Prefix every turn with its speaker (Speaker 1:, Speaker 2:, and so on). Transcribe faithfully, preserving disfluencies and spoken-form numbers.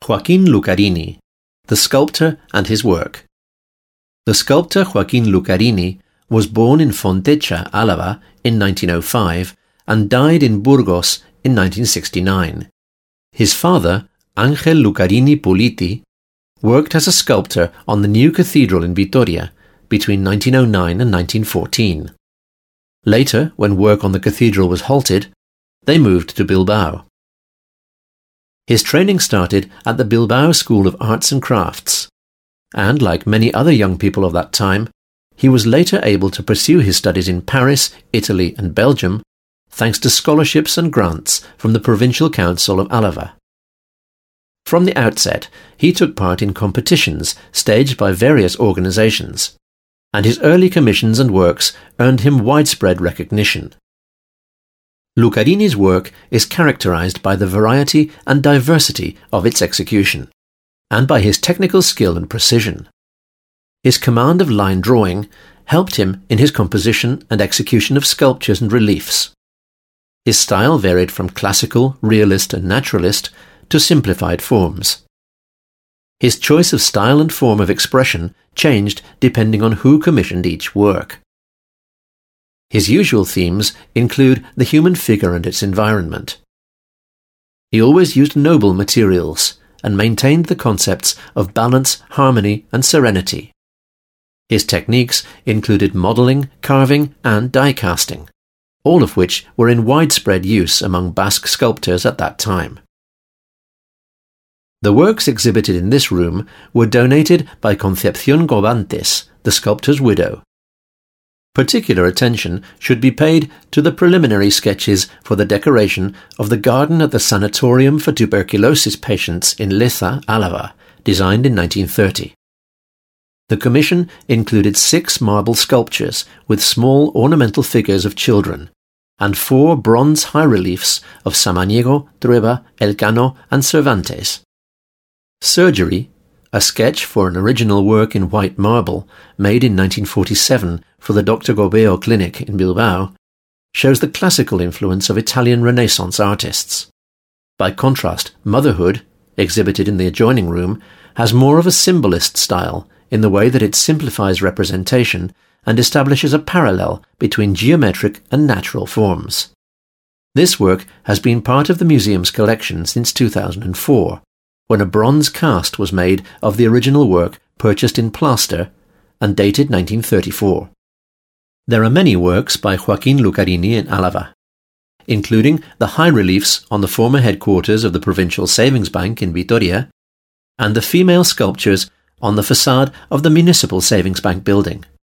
Speaker 1: Joaquín Lucarini, the sculptor and his work. The sculptor Joaquín Lucarini was born in Fontecha, Álava in nineteen oh five and died in Burgos in nineteen sixty-nine. His father, Ángel Lucarini Puliti, worked as a sculptor on the new cathedral in Vitoria between nineteen oh nine and nineteen fourteen. Later, when work on the cathedral was halted, they moved to Bilbao. His training started at the Bilbao School of Arts and Crafts, and like many other young people of that time, he was later able to pursue his studies in Paris, Italy and Belgium, thanks to scholarships and grants from the Provincial Council of Álava. From the outset, he took part in competitions staged by various organizations, and his early commissions and works earned him widespread recognition. Lucarini's work is characterized by the variety and diversity of its execution, and by his technical skill and precision. His command of line drawing helped him in his composition and execution of sculptures and reliefs. His style varied from classical, realist and naturalist to simplified forms. His choice of style and form of expression changed depending on who commissioned each work. His usual themes include the human figure and its environment. He always used noble materials and maintained the concepts of balance, harmony and serenity. His techniques included modelling, carving and die casting, all of which were in widespread use among Basque sculptors at that time. The works exhibited in this room were donated by Concepción Gobantes, the sculptor's widow. Particular attention should be paid to the preliminary sketches for the decoration of the garden at the Sanatorium for Tuberculosis Patients in Leza, Álava, designed in nineteen thirty. The commission included six marble sculptures with small ornamental figures of children, and four bronze high-reliefs of Samaniego, Trueba, Elcano and Cervantes. Surgery, a sketch for an original work in white marble made in nineteen forty-seven for the Doctor Gobeo Clinic in Bilbao, shows the classical influence of Italian Renaissance artists. By contrast, Motherhood, exhibited in the adjoining room, has more of a symbolist style in the way that it simplifies representation and establishes a parallel between geometric and natural forms. This work has been part of the museum's collection since two thousand four, when a bronze cast was made of the original work purchased in plaster and dated nineteen thirty-four. There are many works by Joaquín Lucarini in Álava, including the high-reliefs on the former headquarters of the Provincial Savings Bank in Vitoria and the female sculptures on the facade of the Municipal Savings Bank building.